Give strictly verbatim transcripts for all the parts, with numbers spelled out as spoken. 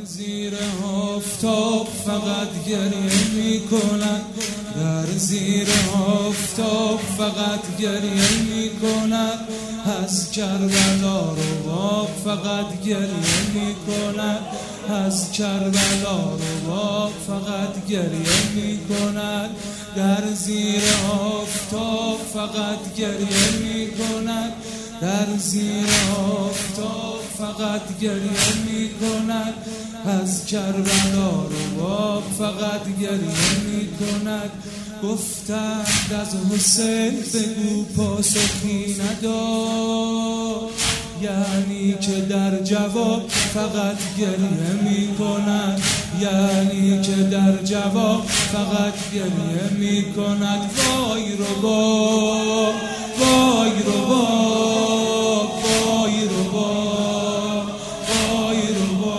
زیر آفتاب فقط گریه میکنن، در زیر آفتاب فقط گریه میکنن، از کربلا رو باب فقط گریه میکنن، از کربلا رو باب فقط گریه میکنن، در زیر آفتاب فقط گریه میکنن، در زیر آفتاب فقط گریه میکنن، از کربلا رو باب فقط گریه میکنن. گفتند از حسین بگو پاسخی نداد، یعنی که در جواب فقط گریه میکنند، یعنی که در جواب فقط گریه میکنند. وای رو با وای رو با وای رو با وای رو با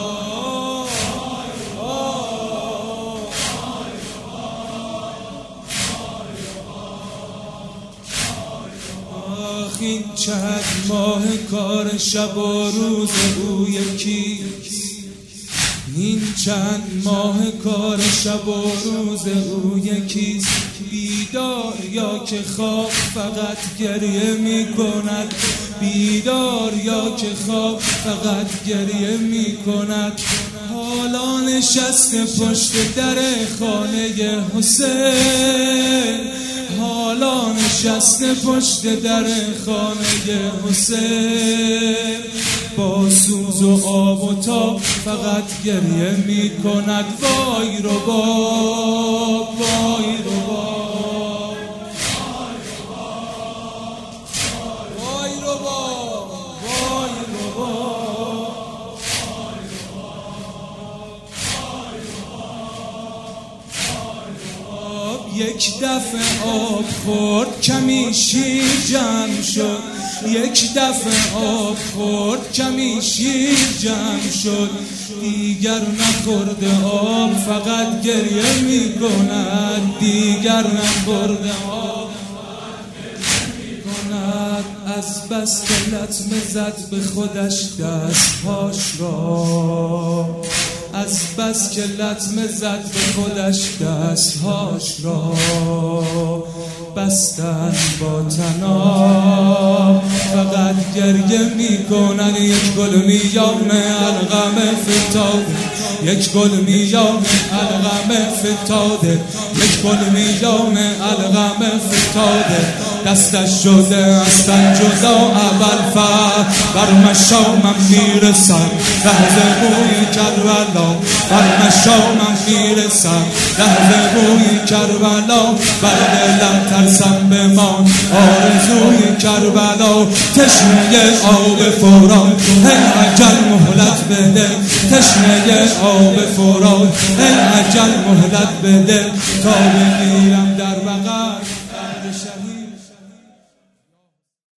آخ این چند ماه کار شب و روز او یکیست، این چند ماه کار شب و روز او یکیست. بیدار یا که خواب فقط گریه میکند، بیدار یا که خواب فقط گریه میکند. حالا نشسته پشت در خانه حسین، حالا نشسته پشت در خانه حسین، با سوز و آب و تاب فقط گریه میکند. وای رو باب وای رو باب وای رو باب وای رو باب. یک دفعه آب خورد کمی شیر جمع شد، یک دفعه آب خورد کمی شیر جمع شد. دیگر نخورده آب فقط گریه میکند، دیگر نخورده آب فقط گریه میکند. از بس که لطمه زد به خودش دستهاش را، از بس که لطمه زد به خودش دستهاش را، بستن با طناب فقط گریه میکنن. یک گل میام الغم فتاده، یک گل میام الغم فتاده، یک گل میام الغم فتاده. دستش شده از تن جدا اول فر، بر مشامم میرسم لحظه بوی کربلا، بر مشامم میرسم لحظه بوی کربلا. بر دلم ترسم بمان آرزوی کربلا، تشنه آب فرات ای اجل مهلت بده، تشنه آب فرات ای اجل مهلت بده. تا بمیرم در بغل